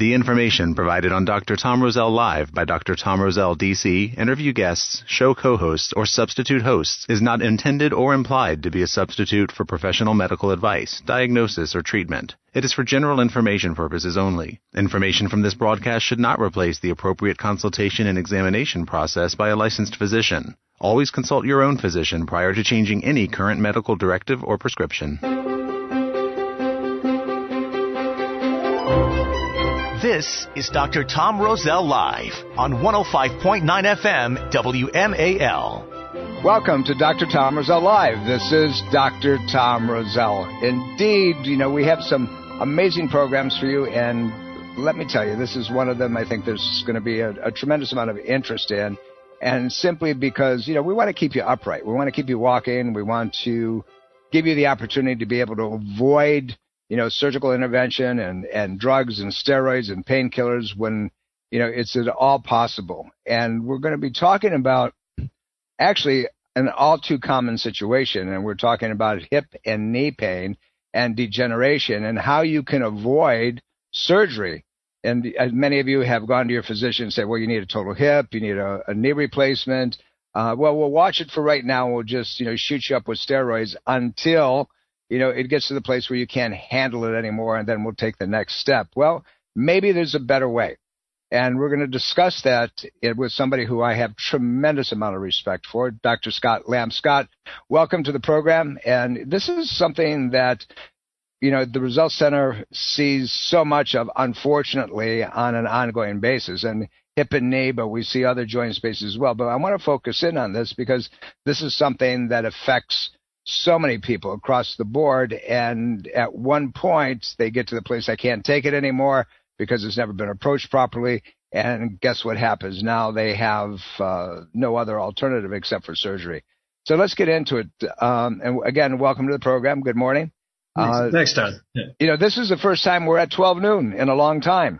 The information provided on Dr. Tom Rosell Live by Dr. Tom Rosell, D.C., interview guests, show co-hosts, or substitute hosts is not intended or implied to be a substitute for professional medical advice, diagnosis, or treatment. It is for general information purposes only. Information from this broadcast should not replace the appropriate consultation and examination process by a licensed physician. Always consult your own physician prior to changing any current medical directive or prescription. This is Dr. Tom Rosell Live on 105.9 FM WMAL. Welcome to Dr. Tom Rosell Live. This is Dr. Tom Rosell. Indeed, we have some amazing programs for you, and let me tell you, this is one of them I think there's going to be a tremendous amount of interest in, and simply because, we want to keep you upright. We want to keep you walking. We want to give you the opportunity to be able to avoid surgical intervention and drugs and steroids and painkillers when, it's at all possible. And we're going to be talking about actually an all too common situation. And we're talking about hip and knee pain and degeneration and how you can avoid surgery. And many of you have gone to your physician and said, well, you need a total hip, you need a knee replacement. Well, we'll watch it for right now. We'll just, shoot you up with steroids until it gets to the place where you can't handle it anymore, and then we'll take the next step. Well, maybe there's a better way. And we're going to discuss that with somebody who I have tremendous amount of respect for, Dr. Scott Lamb. Scott, welcome to the program. And this is something that, the Results Center sees so much of, unfortunately, on an ongoing basis. And hip and knee, but we see other joint spaces as well. But I want to focus in on this because this is something that affects so many people across the board, and at one point they get to the place, I can't take it anymore because it's never been approached properly, and guess what happens? Now they have no other alternative except for surgery. So let's get into it. And again, welcome to the program. Good morning. Thanks, Todd. Yeah. This is the first time we're at 12 noon in a long time.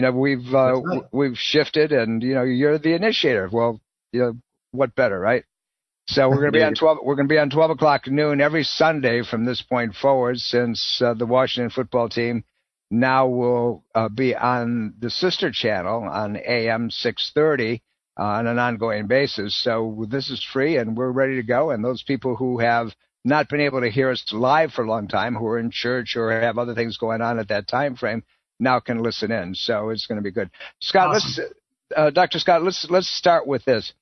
We've shifted, and you're the initiator. Well, what better, right? So we're going to be on 12. We're going to be on 12 o'clock noon every Sunday from this point forward, since the Washington football team now will be on the sister channel on AM 630 on an ongoing basis. So this is free, and we're ready to go. And those people who have not been able to hear us live for a long time, who are in church or have other things going on at that time frame, now can listen in. So it's going to be good. Scott, awesome. Dr. Scott, let's start with this.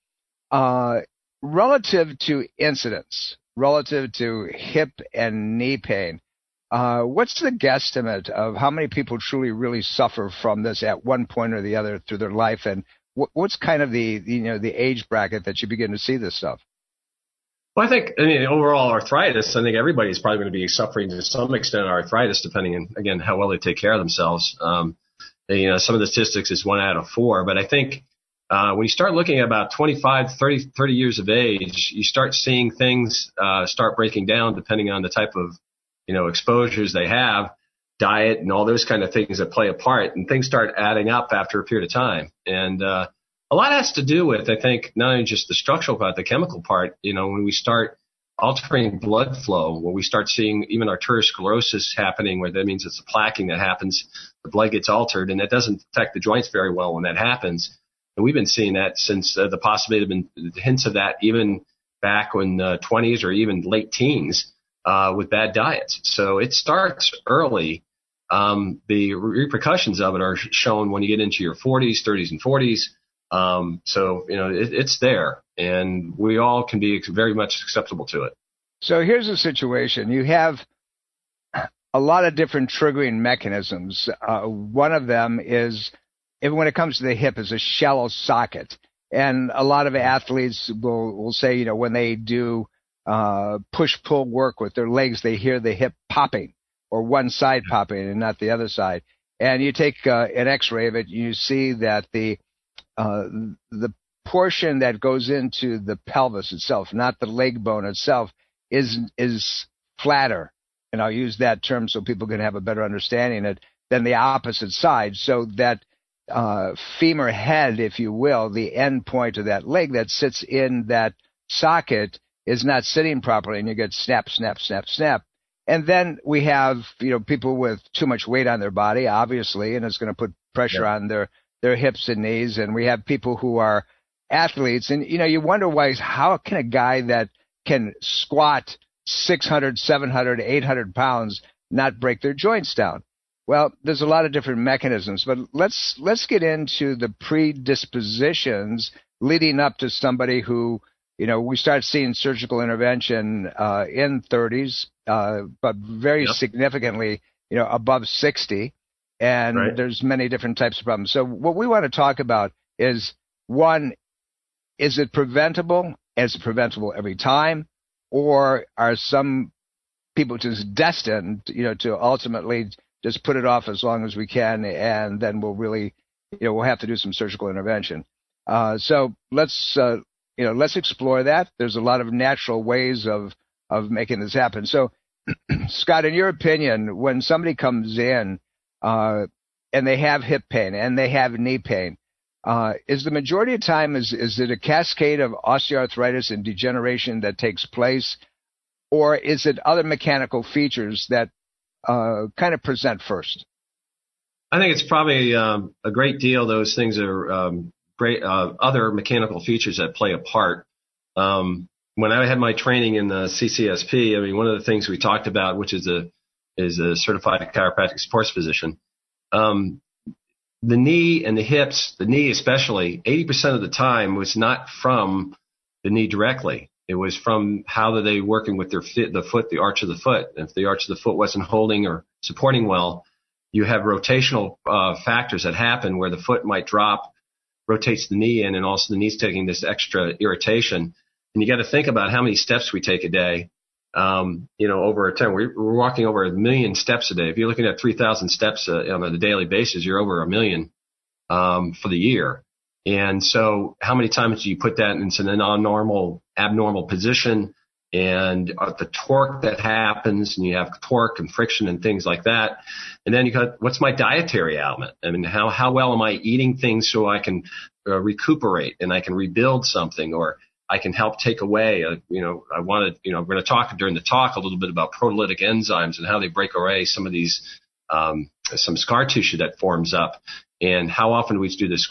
Relative to incidence, relative to hip and knee pain, what's the guesstimate of how many people truly really suffer from this at one point or the other through their life, and what's kind of the age bracket that you begin to see this stuff? Well, I think overall arthritis, I think everybody's probably going to be suffering to some extent of arthritis, depending on, again, how well they take care of themselves. Some of the statistics is 1 out of 4, but I think when you start looking at about 25, 30 years of age, you start seeing things start breaking down depending on the type of, exposures they have, diet, and all those kind of things that play a part. And things start adding up after a period of time. And a lot has to do with, I think, not only just the structural part, the chemical part. When we start altering blood flow, when we start seeing even arteriosclerosis happening, where that means it's the plaquing that happens, the blood gets altered, and that doesn't affect the joints very well when that happens. And we've been seeing that since the possibility have been hints of that even back in the 20s or even late teens with bad diets. So it starts early. The repercussions of it are shown when you get into your 40s, 30s, and 40s. It's there, and we all can be very much susceptible to it. So here's the situation. You have a lot of different triggering mechanisms. One of them is, when it comes to the hip, is a shallow socket. And a lot of athletes will say, when they do push-pull work with their legs, they hear the hip popping, or one side popping and not the other side. And you take an x-ray of it, you see that the portion that goes into the pelvis itself, not the leg bone itself, is flatter. And I'll use that term so people can have a better understanding of it, than the opposite side. So that femur head, if you will, the end point of that leg that sits in that socket, is not sitting properly, and you get snap, snap, snap, snap. And then we have, people with too much weight on their body, obviously, and it's going to put pressure on their hips and knees. And we have people who are athletes, and you wonder how can a guy that can squat 600, 700, 800 pounds not break their joints down? Well, there's a lot of different mechanisms, but let's get into the predispositions leading up to somebody who, we start seeing surgical intervention in 30s, but very significantly, above 60. And there's many different types of problems. So what we want to talk about is, one, is it preventable? Is it preventable every time? Or are some people just destined, to ultimately just put it off as long as we can, and then we'll really, we'll have to do some surgical intervention. So let's explore that. There's a lot of natural ways of making this happen. So, Scott, in your opinion, when somebody comes in and they have hip pain and they have knee pain, is the majority of time is it a cascade of osteoarthritis and degeneration that takes place, or is it other mechanical features that kind of present first? I think it's probably a great deal. Those things are great. Other mechanical features that play a part. When I had my training in the CCSP, I mean, one of the things we talked about, which is a certified chiropractic sports physician, the knee and the hips, the knee especially, 80% of the time was not from the knee directly. It was from how they working with the foot, the arch of the foot. If the arch of the foot wasn't holding or supporting well, you have rotational factors that happen where the foot might drop, rotates the knee in, and also the knee's taking this extra irritation. And you got to think about how many steps we take a day. Over a time, we're walking over 1 million steps a day. If you're looking at 3,000 steps on a daily basis, you're over 1 million for the year. And so how many times do you put that into an abnormal position, and the torque that happens, and you have torque and friction and things like that. And then you got, what's my dietary element? I mean, how well am I eating things so I can recuperate and I can rebuild something, or I can help take away, we're going to talk during the talk a little bit about proteolytic enzymes and how they break away some of these, some scar tissue that forms up, and how often we do the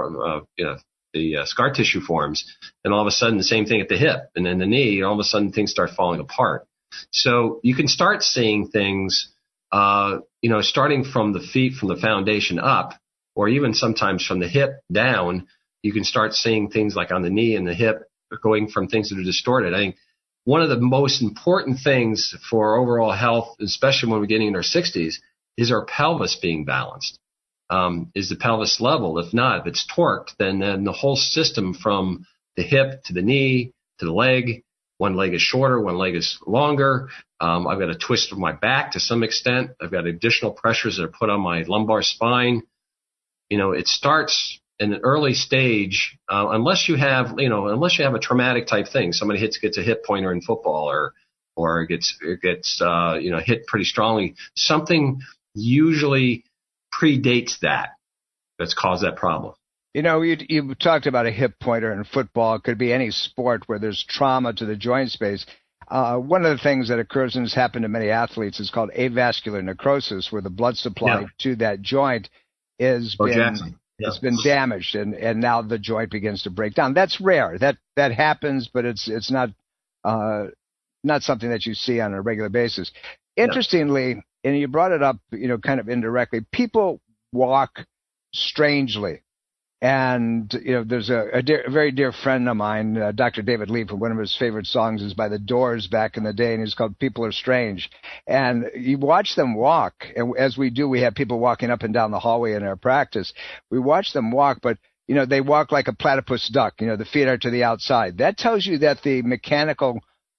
scar tissue forms, and all of a sudden the same thing at the hip and then the knee, all of a sudden things start falling apart. So you can start seeing things, starting from the feet, from the foundation up, or even sometimes from the hip down. You can start seeing things like on the knee and the hip, going from things that are distorted. I think one of the most important things for overall health, especially when we're getting in our 60s, is our pelvis being balanced. Is the pelvis level? If not, if it's torqued, then the whole system from the hip to the knee to the leg, one leg is shorter, one leg is longer. I've got a twist of my back to some extent. I've got additional pressures that are put on my lumbar spine. It starts in an early stage, unless you have a traumatic type thing. Somebody gets a hip pointer in football, or gets hit pretty strongly. Something usually predates that's caused that problem. You talked about a hip pointer in football. It could be any sport where there's trauma to the joint space. One of the things that occurs and has happened to many athletes is called avascular necrosis, where the blood supply to that joint is it's been damaged, and now the joint begins to break down. That's rare. That happens, but it's not something that you see on a regular basis. Interestingly, and you brought it up, kind of indirectly, people walk strangely. And, there's a very dear friend of mine, Dr. David Lee, one of his favorite songs is by The Doors back in the day, and it's called People Are Strange. And you watch them walk, and as we do, we have people walking up and down the hallway in our practice. We watch them walk, but, they walk like a platypus duck. The feet are to the outside. That tells you that the mechanical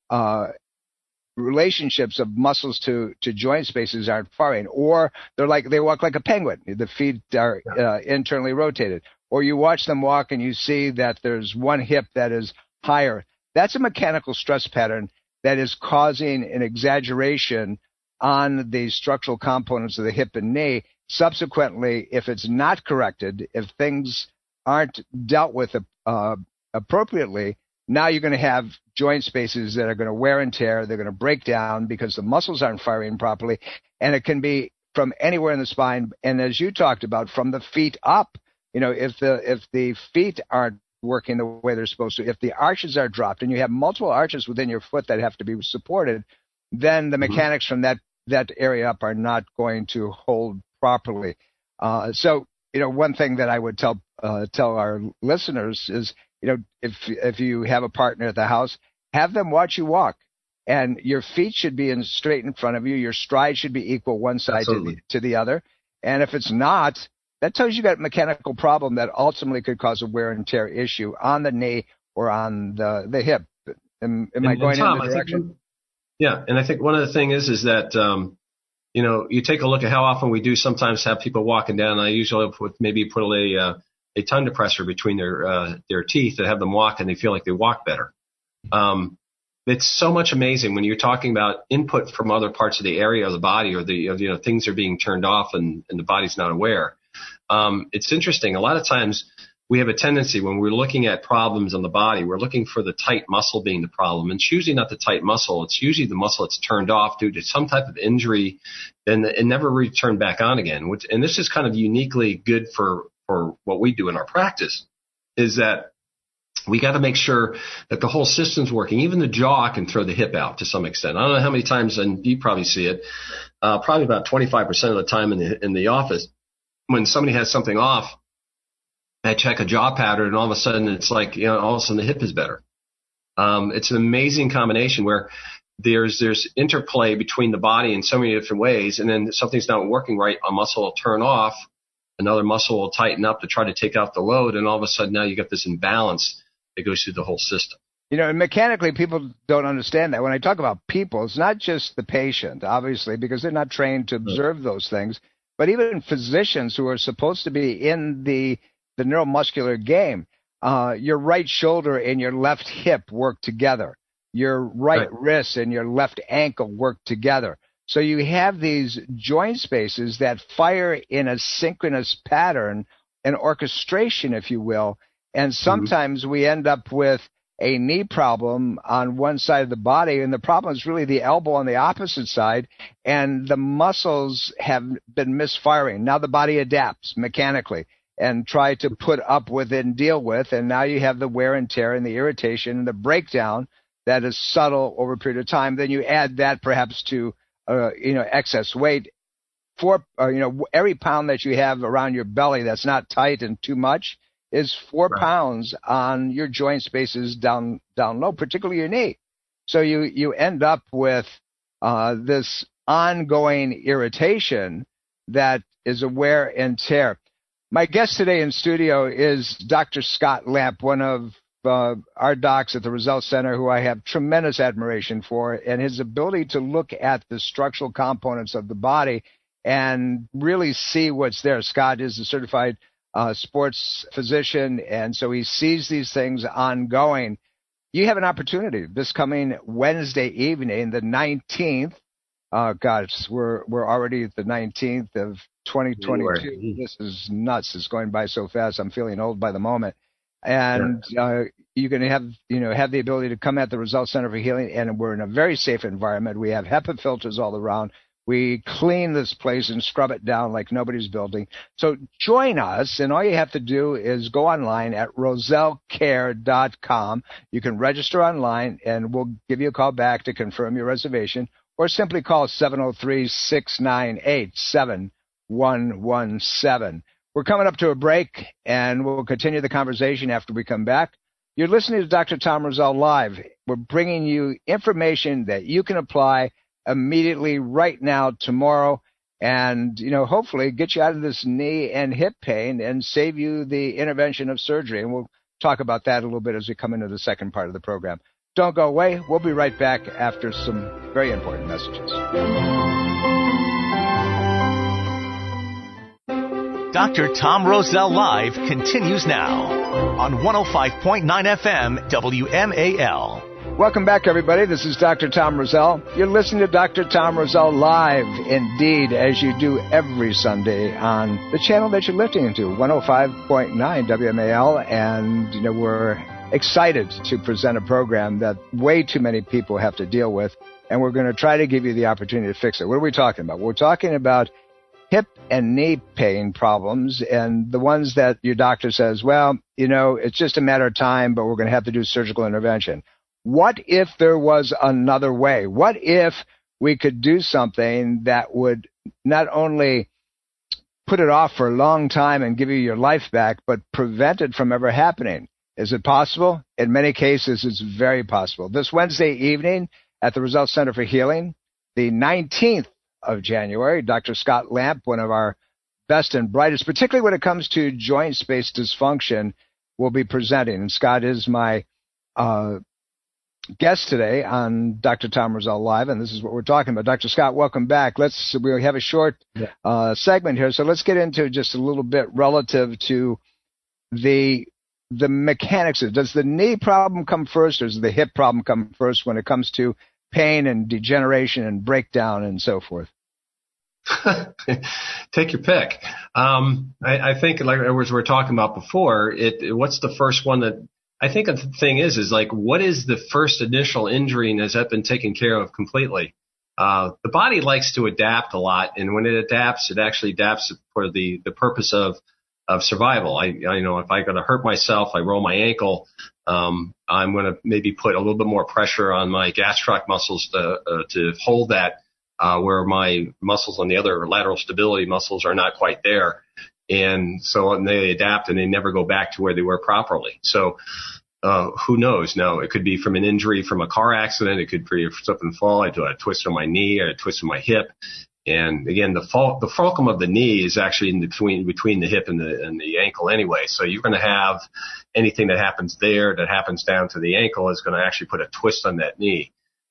relationships of muscles to joint spaces aren't foreign, or they walk like a penguin. The feet are internally rotated. Or you watch them walk and you see that there's one hip that is higher. That's a mechanical stress pattern that is causing an exaggeration on the structural components of the hip and knee. Subsequently, if it's not corrected, if things aren't dealt with appropriately, now you're going to have joint spaces that are going to wear and tear. They're going to break down because the muscles aren't firing properly, and it can be from anywhere in the spine. And as you talked about, from the feet up, if the feet aren't working the way they're supposed to, if the arches are dropped and you have multiple arches within your foot that have to be supported, then the mechanics from that area up are not going to hold properly. So one thing that I would tell our listeners is, if you have a partner at the house, have them watch you walk, and your feet should be straight in front of you. Your stride should be equal one side to the other. And if it's not, that tells you got a mechanical problem that ultimately could cause a wear and tear issue on the knee or on the hip. Am I going in the direction? Yeah, and I think one of the things is that you take a look at how often we do sometimes have people walking down. I usually put a tongue depressor between their teeth that have them walk, and they feel like they walk better. It's so much amazing when you're talking about input from other parts of the area of the body, or things are being turned off and the body's not aware. It's interesting. A lot of times we have a tendency when we're looking at problems in the body, we're looking for the tight muscle being the problem. And it's usually not the tight muscle. It's usually the muscle that's turned off due to some type of injury, and it never returned back on again. And this is kind of uniquely good for what we do in our practice, is that we got to make sure that the whole system's working. Even the jaw can throw the hip out to some extent. I don't know how many times, and you probably see it, probably about 25% of the time in the office, when somebody has something off, I check a jaw pattern, and all of a sudden it's like, all of a sudden the hip is better. It's an amazing combination where there's interplay between the body in so many different ways, and then something's not working right, a muscle will turn off, another muscle will tighten up to try to take out the load, and all of a sudden now you got this imbalance that goes through the whole system. And mechanically, people don't understand that. When I talk about people, it's not just the patient, obviously, because they're not trained to observe those things, but even physicians who are supposed to be in the neuromuscular game. Your right shoulder and your left hip work together. Your right wrist and your left ankle work together. So you have these joint spaces that fire in a synchronous pattern, an orchestration, if you will. And sometimes we end up with a knee problem on one side of the body, and the problem is really the elbow on the opposite side, and the muscles have been misfiring. Now the body adapts mechanically and try to put up with and deal with, and now you have the wear and tear and the irritation and the breakdown that is subtle over a period of time. Then you add that perhaps to excess weight. Every pound that you have around your belly that's not tight and too much is 4 pounds on your joint spaces down low, particularly your knee. So you end up with this ongoing irritation that is a wear and tear. My guest today in studio is Dr. Scott Lamp, one of our docs at the Roselle Center, who I have tremendous admiration for, and his ability to look at the structural components of the body and really see what's there. Scott is a certified sports physician, and so he sees these things ongoing. You have an opportunity this coming Wednesday evening, the 19th. We're already the 19th of 2022. This is nuts. It's going by so fast. I'm feeling old by the moment. And you're going to have the ability to come at the Roselle Center for Healing, and we're in a very safe environment. We have HEPA filters all around. We clean this place and scrub it down like nobody's building. So join us, and all you have to do is go online at rosellecare.com. You can register online, and we'll give you a call back to confirm your reservation, or simply call 703-698-7117. We're coming up to a break, and we'll continue the conversation after we come back. You're listening to Dr. Tom Roselle Live. We're bringing you information that you can apply immediately right now, tomorrow, and hopefully get you out of this knee and hip pain and save you the intervention of surgery. And we'll talk about that a little bit as we come into the second part of the program. Don't go away. We'll be right back after some very important messages. Dr. Tom Roselle Live continues now on 105.9 FM WMAL. Welcome back, everybody. This is Dr. Tom Roselle. You're listening to Dr. Tom Roselle Live, indeed, as you do every Sunday on the channel that you're listening to, 105.9 WMAL. And, we're excited to present a program that way too many people have to deal with, and we're going to try to give you the opportunity to fix it. What are we talking about? We're talking about hip and knee pain problems, and the ones that your doctor says, well, it's just a matter of time, but we're going to have to do surgical intervention. What if there was another way? What if we could do something that would not only put it off for a long time and give you your life back, but prevent it from ever happening? Is it possible? In many cases, it's very possible. This Wednesday evening at the Results Center for Healing, the 19th of January, Dr. Scott Lamp, one of our best and brightest, particularly when it comes to joint space dysfunction, will be presenting. And Scott is my guest today on Dr. Tom Rosell Live, and this is what we're talking about. Dr. Scott, welcome back. We have a short segment here, so let's get into just a little bit relative to the mechanics. Does the knee problem come first, or does the hip problem come first when it comes to pain and degeneration and breakdown and so forth? Take your pick. I think, like we were talking about before, what's the first one that I think the thing is like, what is the first initial injury, and has that been taken care of completely? The body likes to adapt a lot, and when it adapts, it actually adapts for the purpose of survival. If I'm going to hurt myself, I roll my ankle, I'm going to maybe put a little bit more pressure on my gastroc muscles to hold that, where my muscles on the other lateral stability muscles are not quite there. And so they adapt and they never go back to where they were properly. So, who knows? Now, it could be from an injury from a car accident. It could be a slip and fall. I do a twist on my knee or a twist on my hip. And again, the fulcrum of the knee is actually in between the hip and the ankle anyway. So you're going to have anything that happens there that happens down to the ankle is going to actually put a twist on that knee.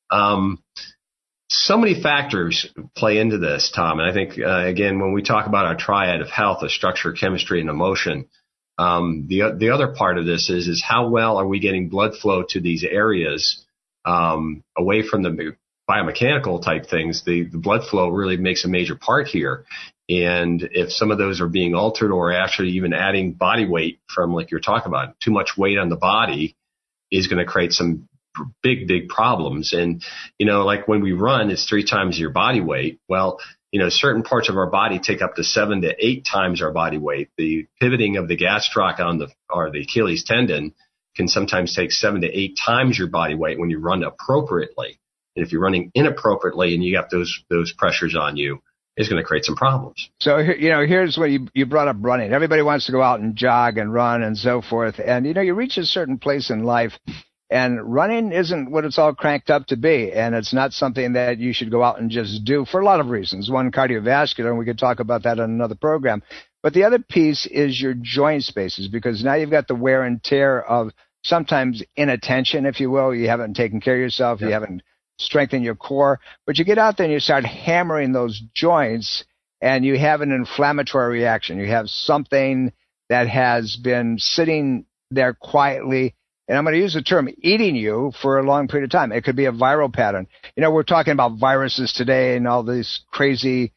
So many factors play into this, Tom. And I think, again, when we talk about our triad of health, of structure, chemistry, and emotion, the other part of this is how well are we getting blood flow to these areas, away from the biomechanical type things. The blood flow really makes a major part here. And if some of those are being altered, or actually even adding body weight from, like you're talking about, too much weight on the body is going to create some big problems. And, like when we run, it's 3 times your body weight. Well, certain parts of our body take up to 7 to 8 times our body weight. The pivoting of the gastroc or the Achilles tendon can sometimes take 7 to 8 times your body weight when you run appropriately. And if you're running inappropriately and you got those pressures on you, it's going to create some problems. So, here's what you brought up: running. Everybody wants to go out and jog and run and so forth. And, you reach a certain place in life, and running isn't what it's all cranked up to be. And it's not something that you should go out and just do for a lot of reasons. One, cardiovascular, and we could talk about that on another program. But the other piece is your joint spaces, because now you've got the wear and tear of sometimes inattention, if you will. You haven't taken care of yourself. Yep. You haven't strengthened your core. But you get out there and you start hammering those joints, and you have an inflammatory reaction. You have something that has been sitting there quietly, and I'm going to use the term eating you for a long period of time. It could be a viral pattern. We're talking about viruses today and all these crazy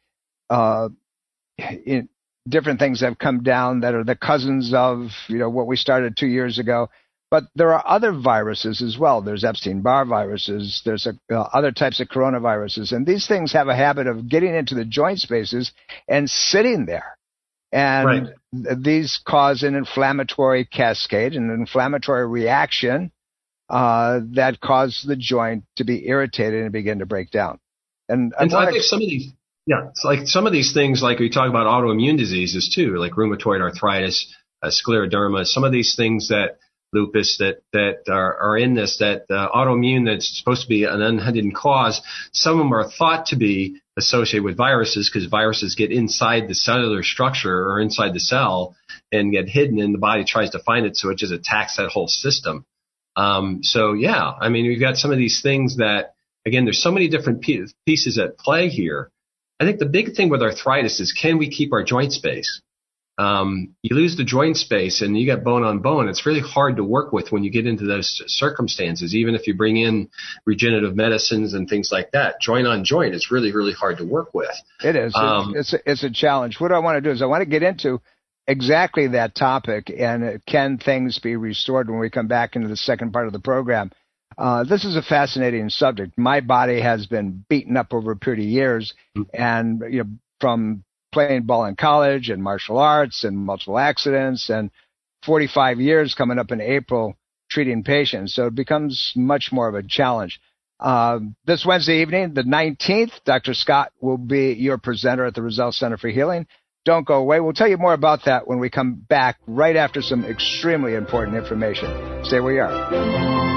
different things that have come down that are the cousins of, what we started 2 years ago. But there are other viruses as well. There's Epstein-Barr viruses. There's other types of coronaviruses. And these things have a habit of getting into the joint spaces and sitting there. And these cause an inflammatory cascade, an inflammatory reaction that causes the joint to be irritated and begin to break down. And I think some of these, it's like some of these things, like we talk about autoimmune diseases too, like rheumatoid arthritis, scleroderma, some of these things that lupus that are in this, that autoimmune that's supposed to be an unhidden cause, some of them are thought to be associated with viruses because viruses get inside the cellular structure or inside the cell and get hidden, and the body tries to find it, so it just attacks that whole system. We've got some of these things that, again, there's so many different pieces at play here. I think the big thing with arthritis is, can we keep our joint space? You lose the joint space and you got bone on bone. It's really hard to work with when you get into those circumstances. Even if you bring in regenerative medicines and things like that, joint on joint, it's really, really hard to work with. It is. It's a challenge. What I want to do is I want to get into exactly that topic, and can things be restored when we come back into the second part of the program. This is a fascinating subject. My body has been beaten up over a period of years, and from playing ball in college and martial arts and multiple accidents and 45 years coming up in April treating patients. So it becomes much more of a challenge. This Wednesday evening, the 19th, Dr. Scott will be your presenter at the Roselle Center for Healing. Don't go away. We'll tell you more about that when we come back right after some extremely important information. Stay where you are.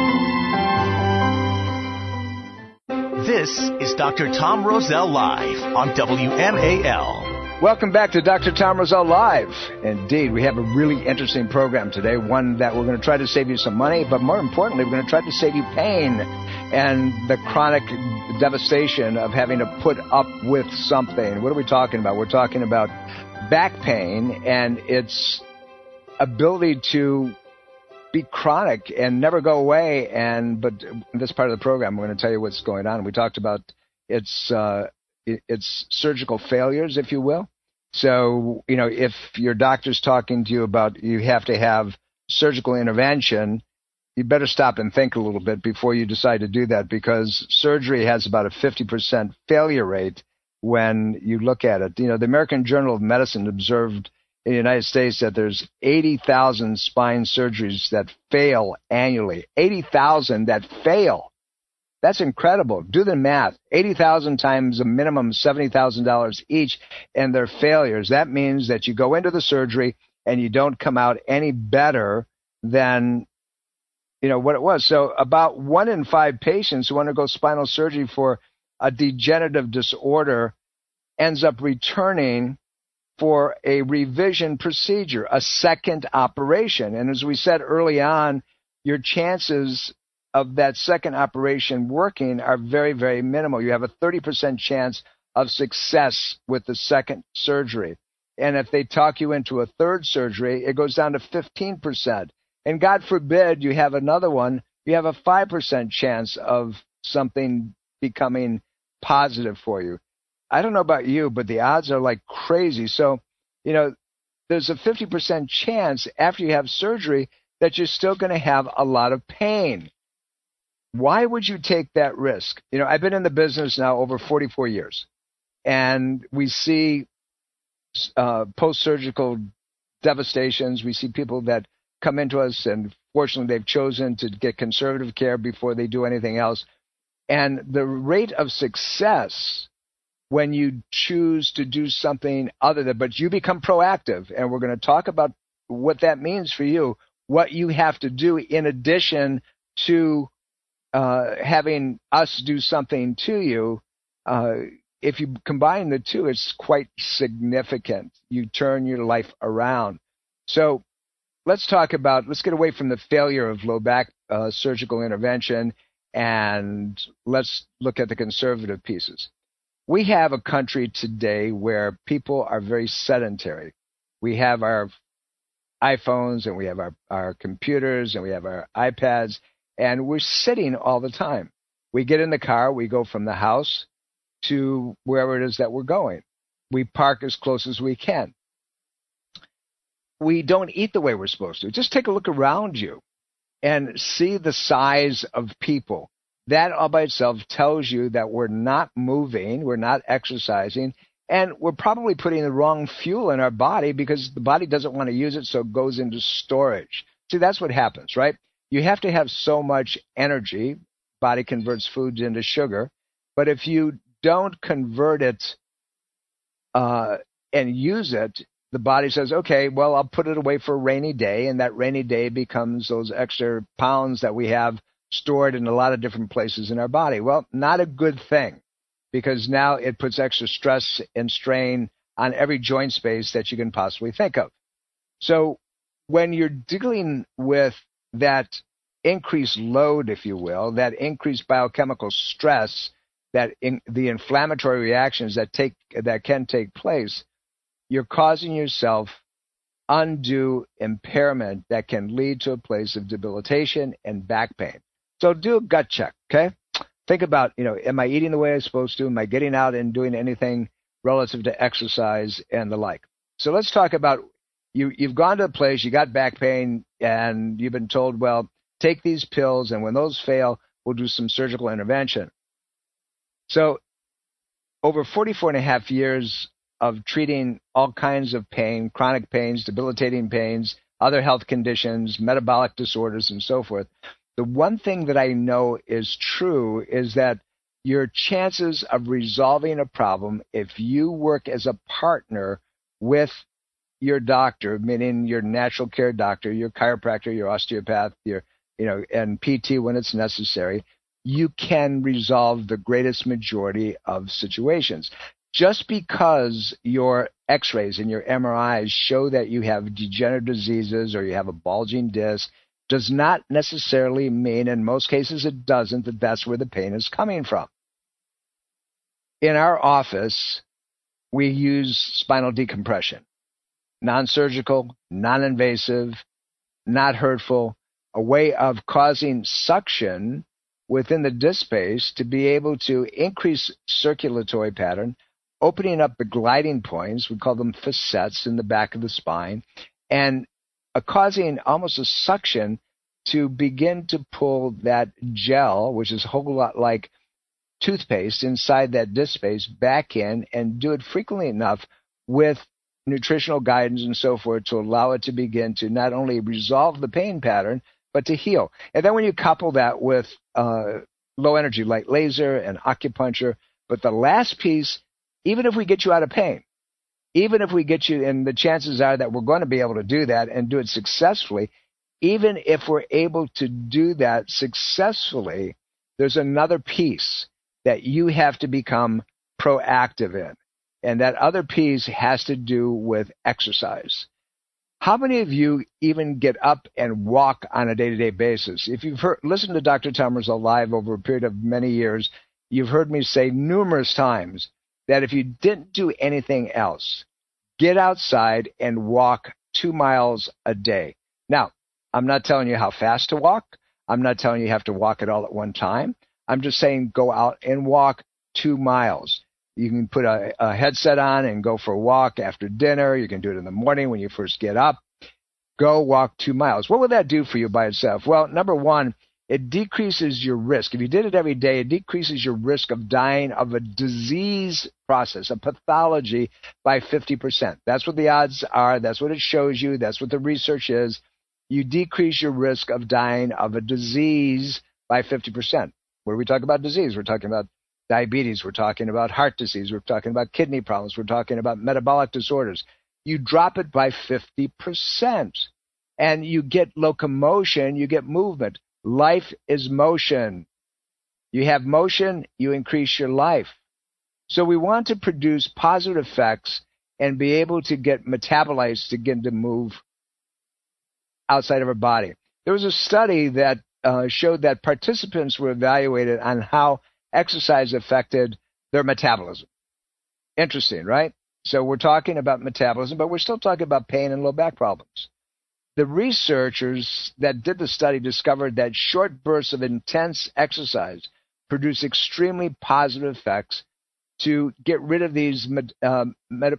This is Dr. Tom Roselle Live on WMAL. Welcome back to Dr. Tom Roselle Live. Indeed, we have a really interesting program today, one that we're going to try to save you some money, but more importantly, we're going to try to save you pain and the chronic devastation of having to put up with something. What are we talking about? We're talking about back pain and its ability to be chronic and never go away. But in this part of the program, we're going to tell you what's going on. We talked about its surgical failures, if you will. So, if your doctor's talking to you about you have to have surgical intervention, you better stop and think a little bit before you decide to do that, because surgery has about a 50% failure rate when you look at it. The American Journal of Medicine observed in the United States that there's 80,000 spine surgeries that fail annually. 80,000 that fail. That's incredible. Do the math. 80,000 times a minimum $70,000 each, and they're failures. That means that you go into the surgery and you don't come out any better than what it was. So about 1 in 5 patients who undergo spinal surgery for a degenerative disorder ends up returning for a revision procedure, a second operation. And as we said early on, your chances of that second operation working are very, very minimal. You have a 30% chance of success with the second surgery. And if they talk you into a third surgery, it goes down to 15%. And God forbid you have another one, you have a 5% chance of something becoming positive for you. I don't know about you, but the odds are like crazy. So, there's a 50% chance after you have surgery that you're still going to have a lot of pain. Why would you take that risk? I've been in the business now over 44 years, and we see post-surgical devastations. We see people that come into us, and fortunately they've chosen to get conservative care before they do anything else. And the rate of success when you choose to do something other than, but you become proactive, and we're going to talk about what that means for you, what you have to do in addition to having us do something to you. If you combine the two, it's quite significant. You turn your life around. So let's get away from the failure of low back surgical intervention, and let's look at the conservative pieces. We have a country today where people are very sedentary. We have our iPhones, and we have our computers, and we have our iPads, and we're sitting all the time. We get in the car, we go from the house to wherever it is that we're going. We park as close as we can. We don't eat the way we're supposed to. Just take a look around you and see the size of people. That all by itself tells you that we're not moving, we're not exercising, and we're probably putting the wrong fuel in our body because the body doesn't want to use it, so it goes into storage. See, that's what happens, right? You have to have so much energy. Body converts food into sugar. But if you don't convert it and use it, the body says, okay, well, I'll put it away for a rainy day, and that rainy day becomes those extra pounds that we have stored in a lot of different places in our body. Well, not a good thing, because now it puts extra stress and strain on every joint space that you can possibly think of. So when you're dealing with that increased load, if you will, that increased biochemical stress, the inflammatory reactions that can take place, you're causing yourself undue impairment that can lead to a place of debilitation and back pain. So do a gut check, okay? Think about, am I eating the way I'm supposed to? Am I getting out and doing anything relative to exercise and the like? So let's talk about, you've gone to a place, you got back pain, and you've been told, well, take these pills, and when those fail, we'll do some surgical intervention. So over 44 and a half years of treating all kinds of pain, chronic pains, debilitating pains, other health conditions, metabolic disorders, and so forth. The one thing that I know is true is that your chances of resolving a problem, if you work as a partner with your doctor, meaning your natural care doctor, your chiropractor, your osteopath, and PT when it's necessary, you can resolve the greatest majority of situations. Just because your x-rays and your MRIs show that you have degenerative diseases or you have a bulging disc does not necessarily mean, in most cases it doesn't, that that's where the pain is coming from. In our office, we use spinal decompression. Non-surgical, non-invasive, not hurtful, a way of causing suction within the disc space to be able to increase circulatory pattern, opening up the gliding points, we call them facets in the back of the spine, and causing almost a suction to begin to pull that gel, which is a whole lot like toothpaste inside that disc space, back in, and do it frequently enough with nutritional guidance and so forth to allow it to begin to not only resolve the pain pattern, but to heal. And then when you couple that with low energy light laser and acupuncture, but the last piece, even if we get you out of pain, even if we get you, and the chances are that we're going to be able to do that and do it successfully, even if we're able to do that successfully, there's another piece that you have to become proactive in. And that other piece has to do with exercise. How many of you even get up and walk on a day-to-day basis? If you've listened to Dr. Tom Rosell live over a period of many years, you've heard me say numerous times that if you didn't do anything else, get outside and walk 2 miles a day. Now, I'm not telling you how fast to walk. I'm not telling you have to walk it all at one time. I'm just saying go out and walk 2 miles. You can put a headset on and go for a walk after dinner. You can do it in the morning when you first get up. Go walk 2 miles. What would that do for you by itself? Well, number one, it decreases your risk. If you did it every day, it decreases your risk of dying of a disease process, a pathology, by 50%. That's what the odds are. That's what it shows you. That's what the research is. You decrease your risk of dying of a disease by 50%. When we talk about disease, we're talking about diabetes, we're talking about heart disease, we're talking about kidney problems, we're talking about metabolic disorders. You drop it by 50%, and you get locomotion, you get movement. Life is motion. You have motion, you increase your life. So we want to produce positive effects and be able to get metabolites to begin to move outside of our body. There was a study that showed that participants were evaluated on how exercise affected their metabolism. Interesting, right? So we're talking about metabolism, but we're still talking about pain and low back problems. The researchers that did the study discovered that short bursts of intense exercise produce extremely positive effects to get rid of these lousy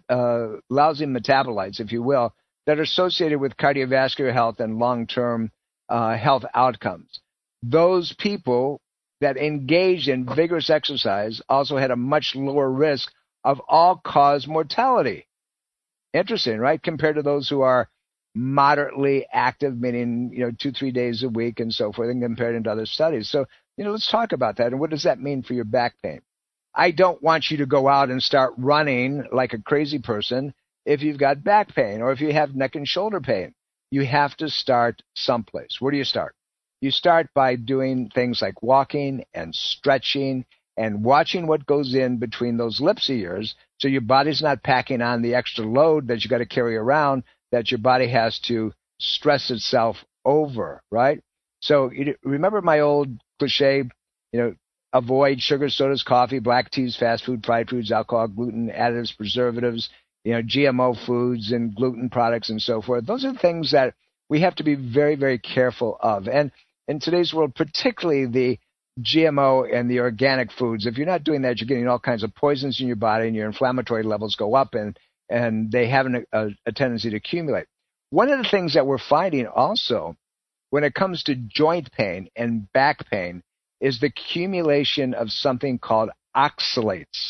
metabolites, if you will, that are associated with cardiovascular health and long-term health outcomes. Those people that engaged in vigorous exercise also had a much lower risk of all-cause mortality. Interesting, right? Compared to those who are moderately active, meaning 2-3 days a week and so forth, and compared to other studies. So, let's talk about that. And what does that mean for your back pain? I don't want you to go out and start running like a crazy person if you've got back pain or if you have neck and shoulder pain. You have to start someplace. Where do you start? You start by doing things like walking and stretching and watching what goes in between those lips of yours so your body's not packing on the extra load that you got to carry around that your body has to stress itself over, right? So remember my old cliche, avoid sugar, sodas, coffee, black teas, fast food, fried foods, alcohol, gluten, additives, preservatives, GMO foods and gluten products and so forth. Those are things that we have to be very, very careful of. And in today's world, particularly the GMO and the organic foods, if you're not doing that, you're getting all kinds of poisons in your body and your inflammatory levels go up and they have a tendency to accumulate. One of the things that we're finding also when it comes to joint pain and back pain is the accumulation of something called oxalates.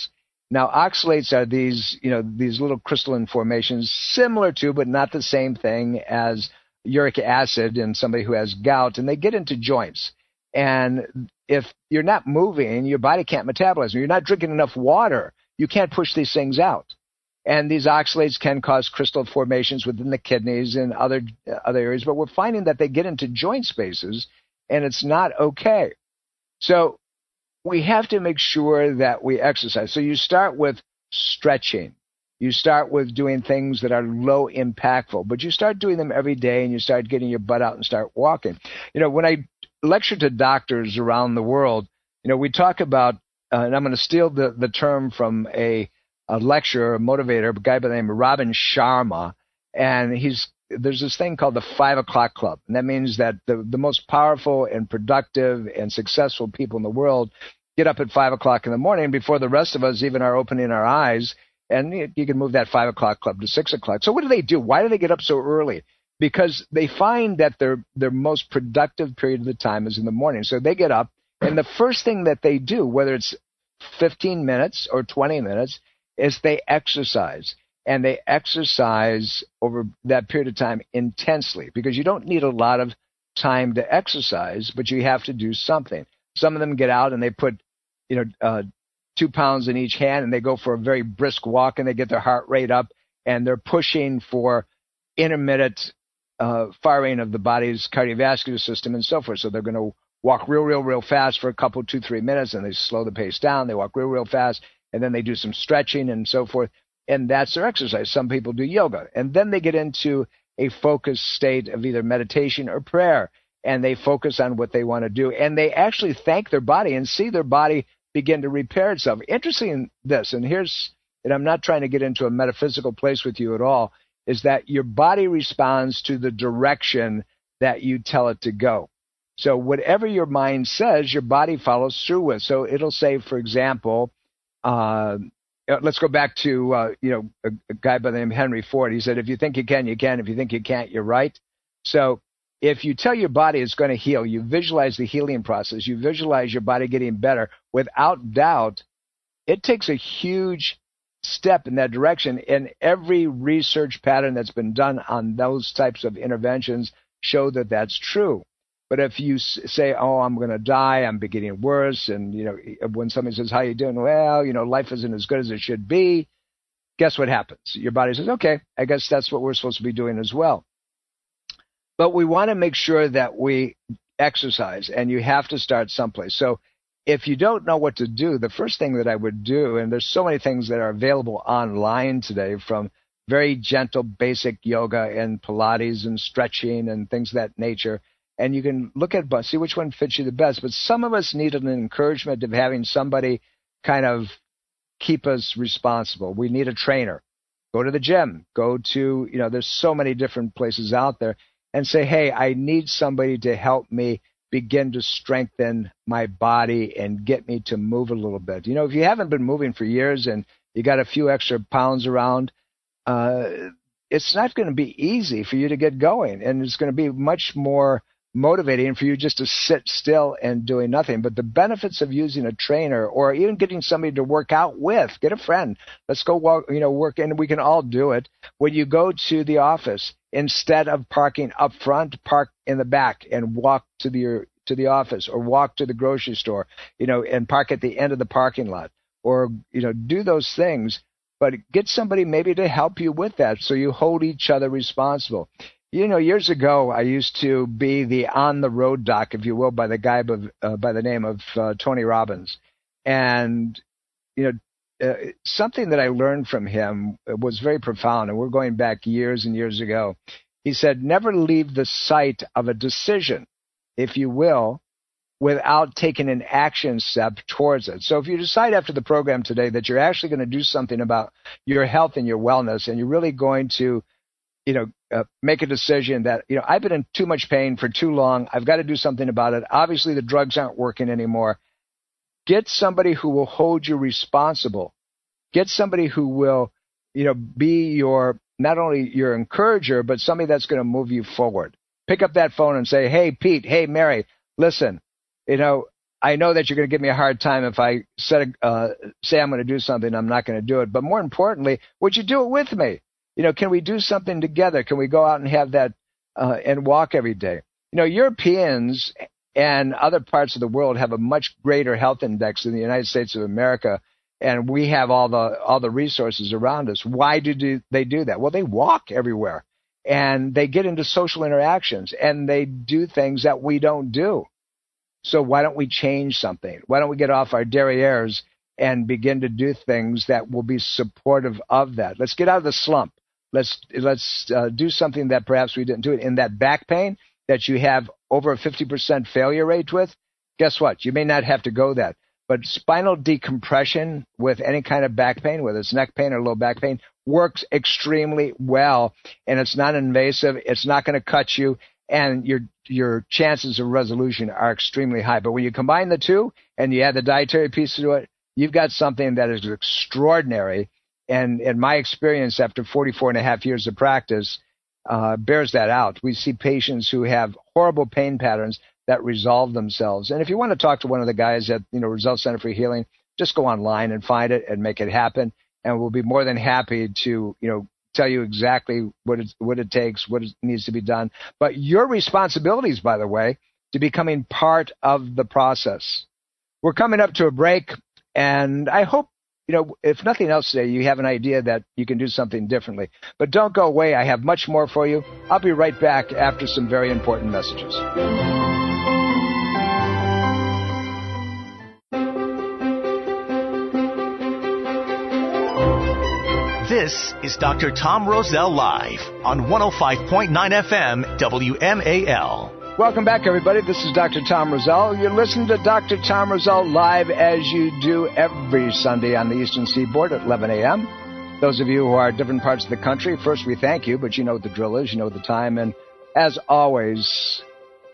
Now, oxalates are these little crystalline formations similar to, but not the same thing as uric acid in somebody who has gout, and they get into joints. And if you're not moving, your body can't metabolize them. You're not drinking enough water. You can't push these things out. And these oxalates can cause crystal formations within the kidneys and other areas, but we're finding that they get into joint spaces, and it's not okay. So we have to make sure that we exercise. So you start with stretching. You start with doing things that are low impactful, but you start doing them every day, and you start getting your butt out and start walking. When I lecture to doctors around the world, we talk about, and I'm going to steal the term from a lecturer, a motivator, a guy by the name of Robin Sharma, and there's this thing called the 5 o'clock club, and that means that the most powerful and productive and successful people in the world get up at 5 o'clock in the morning before the rest of us even are opening our eyes, and you can move that 5 o'clock club to 6 o'clock. So what do? Why do they get up so early? Because they find that their most productive period of the time is in the morning. So they get up, and the first thing that they do, whether it's 15 minutes or 20 minutes, is they exercise. And they exercise over that period of time intensely, because you don't need a lot of time to exercise, but you have to do something. Some of them get out and they put 2 pounds in each hand, and they go for a very brisk walk, and they get their heart rate up, and they're pushing for intermittent firing of the body's cardiovascular system and so forth. So they're going to walk real fast for a couple, 2-3 minutes, and they slow the pace down. They walk real fast, and then they do some stretching and so forth. And that's their exercise. Some people do yoga. And then they get into a focused state of either meditation or prayer, and they focus on what they want to do. And they actually thank their body and see their body begin to repair itself. Interesting in this, and I'm not trying to get into a metaphysical place with you at all, is that your body responds to the direction that you tell it to go. So whatever your mind says, your body follows through with. So it'll say, for example, let's go back to a guy by the name of Henry Ford. He said, if you think you can, you can. If you think you can't, you're right. So if you tell your body it's going to heal, you visualize the healing process, you visualize your body getting better, without doubt, it takes a huge step in that direction. And every research pattern that's been done on those types of interventions show that that's true. But if you say, oh, I'm going to die, I'm getting worse, and when somebody says, how you doing? Well, life isn't as good as it should be. Guess what happens? Your body says, okay, I guess that's what we're supposed to be doing as well. But we want to make sure that we exercise, and you have to start someplace. So if you don't know what to do, the first thing that I would do, and there's so many things that are available online today, from very gentle basic yoga and Pilates and stretching and things of that nature, and you can look at see which one fits you the best. But some of us need an encouragement of having somebody kind of keep us responsible. We need a trainer. Go to the gym. Go to, there's so many different places out there, and say, hey, I need somebody to help me begin to strengthen my body and get me to move a little bit. If you haven't been moving for years and you got a few extra pounds around, it's not going to be easy for you to get going, and it's going to be much more motivating for you just to sit still and doing nothing. But the benefits of using a trainer, or even getting somebody to work out with, get a friend, let's go walk, work, and we can all do it. When you go to the office, instead of parking up front, park in the back and walk to the office, or walk to the grocery store, and park at the end of the parking lot, or, do those things, but get somebody maybe to help you with that, so you hold each other responsible. Years ago, I used to be the on-the-road doc, if you will, by the guy by the name of Tony Robbins. And, something that I learned from him was very profound, and we're going back years and years ago. He said, never leave the site of a decision, if you will, without taking an action step towards it. So if you decide after the program today that you're actually going to do something about your health and your wellness, and you're really going to make a decision that, I've been in too much pain for too long, I've got to do something about it. Obviously, the drugs aren't working anymore. Get somebody who will hold you responsible. Get somebody who will, be not only your encourager, but somebody that's going to move you forward. Pick up that phone and say, hey, Pete, hey, Mary, listen, I know that you're going to give me a hard time if I say I'm going to do something, I'm not going to do it. But more importantly, would you do it with me? Can we do something together? Can we go out and have that and walk every day? Europeans and other parts of the world have a much greater health index than the United States of America, and we have all the resources around us. Why do they do that? Well, they walk everywhere, and they get into social interactions, and they do things that we don't do. So why don't we change something? Why don't we get off our derrieres and begin to do things that will be supportive of that? Let's get out of the slump. Let's do something that perhaps we didn't do. In that back pain that you have over a 50% failure rate with, guess what? You may not have to go that. But spinal decompression with any kind of back pain, whether it's neck pain or low back pain, works extremely well. And it's not invasive. It's not going to cut you. And your chances of resolution are extremely high. But when you combine the two and you add the dietary piece to it, you've got something that is extraordinary. And in my experience, after 44 and a half years of practice, bears that out. We see patients who have horrible pain patterns that resolve themselves. And if you want to talk to one of the guys at Results Center for Healing, just go online and find it and make it happen. And we'll be more than happy to tell you exactly what it takes, what needs to be done. But your responsibilities, by the way, to becoming part of the process. We're coming up to a break, and I hope, if nothing else today, you have an idea that you can do something differently. But don't go away. I have much more for you. I'll be right back after some very important messages. This is Dr. Tom Rosell Live on 105.9 FM WMAL. Welcome back, everybody. This is Dr. Tom Rosell. You're listening to Dr. Tom Rosell Live as you do every Sunday on the Eastern Seaboard at 11 a.m. Those of you who are at different parts of the country, first we thank you, but you know what the drill is, you know the time. And as always,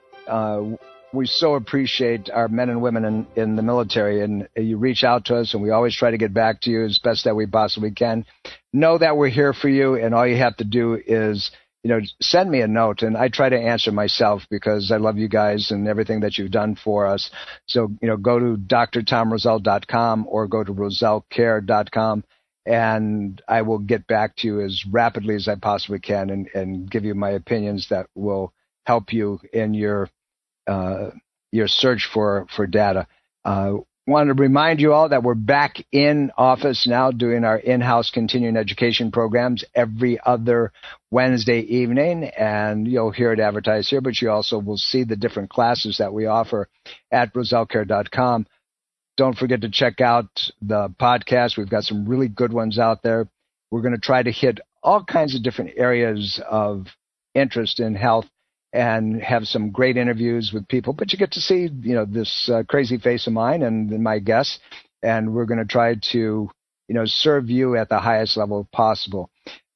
we so appreciate our men and women in the military, and you reach out to us, and we always try to get back to you as best that we possibly can. Know that we're here for you, and all you have to do is, send me a note, and I try to answer myself because I love you guys and everything that you've done for us. So, go to drtomrosell.com or go to rosellcare.com, and I will get back to you as rapidly as I possibly can and give you my opinions that will help you in your search for data. Wanted to remind you all that we're back in office now doing our in-house continuing education programs every other Wednesday evening, and you'll hear it advertised here, but you also will see the different classes that we offer at rosellcare.com. Don't forget to check out the podcast. We've got some really good ones out there. We're going to try to hit all kinds of different areas of interest in health and have some great interviews with people. But you get to see, this crazy face of mine and my guests, and we're going to try to, serve you at the highest level possible.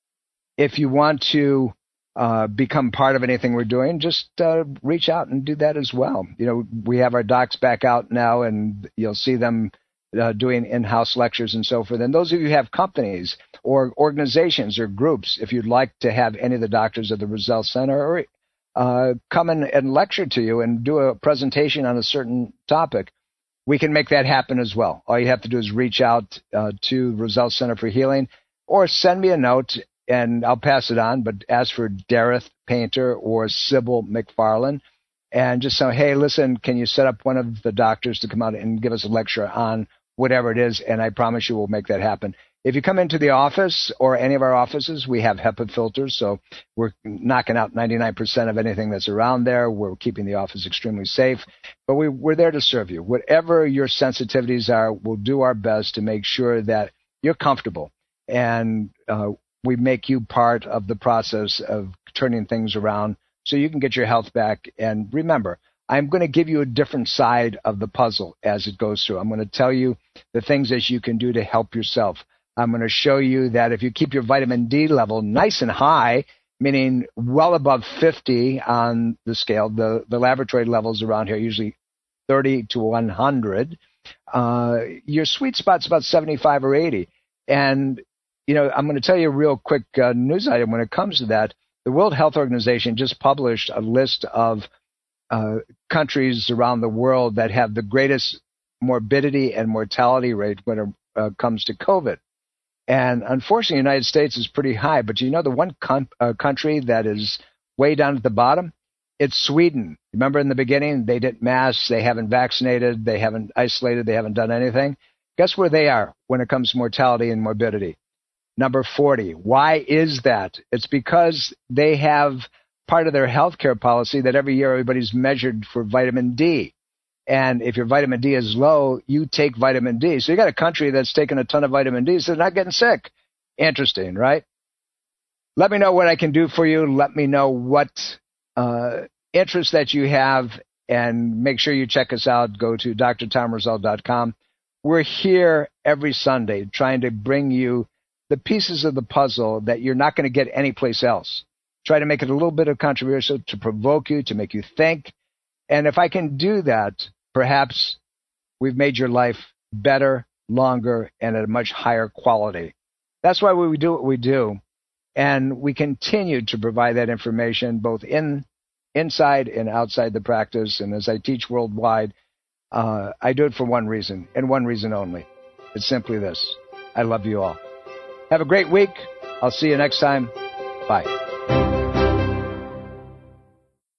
If you want to become part of anything we're doing, just reach out and do that as well. We have our docs back out now, and you'll see them doing in-house lectures and so forth. And those of you who have companies or organizations or groups, if you'd like to have any of the doctors of the Rosell Center or come in and lecture to you and do a presentation on a certain topic, we can make that happen as well. All you have to do is reach out to Results Center for Healing or send me a note and I'll pass it on, but ask for Dareth Painter or Sybil McFarland and just say, hey, listen, can you set up one of the doctors to come out and give us a lecture on whatever it is, and I promise you we'll make that happen. If you come into the office or any of our offices, we have HEPA filters, so we're knocking out 99% of anything that's around there. We're keeping the office extremely safe, but we're there to serve you. Whatever your sensitivities are, we'll do our best to make sure that you're comfortable, and we make you part of the process of turning things around so you can get your health back. And remember, I'm going to give you a different side of the puzzle as it goes through. I'm going to tell you the things that you can do to help yourself. I'm going to show you that if you keep your vitamin D level nice and high, meaning well above 50 on the scale, the laboratory levels around here are usually 30 to 100. Your sweet spot's about 75 or 80. And, I'm going to tell you a real quick news item when it comes to that. The World Health Organization just published a list of countries around the world that have the greatest morbidity and mortality rate when it comes to COVID. And unfortunately, the United States is pretty high. But you know the one country that is way down at the bottom? It's Sweden. Remember in the beginning, they didn't mask, they haven't vaccinated, they haven't isolated, they haven't done anything. Guess where they are when it comes to mortality and morbidity? Number 40. Why is that? It's because they have part of their healthcare policy that every year everybody's measured for vitamin D. And if your vitamin D is low, you take vitamin D. So you got a country that's taking a ton of vitamin D, so they're not getting sick. Interesting, right? Let me know what I can do for you. Let me know what interest that you have, and make sure you check us out. Go to drtomrosell.com. We're here every Sunday trying to bring you the pieces of the puzzle that you're not going to get anyplace else. Try to make it a little bit of controversial to provoke you, to make you think. And if I can do that, perhaps we've made your life better, longer, and at a much higher quality. That's why we do what we do. And we continue to provide that information both inside and outside the practice. And as I teach worldwide, I do it for one reason, and one reason only. It's simply this. I love you all. Have a great week. I'll see you next time. Bye.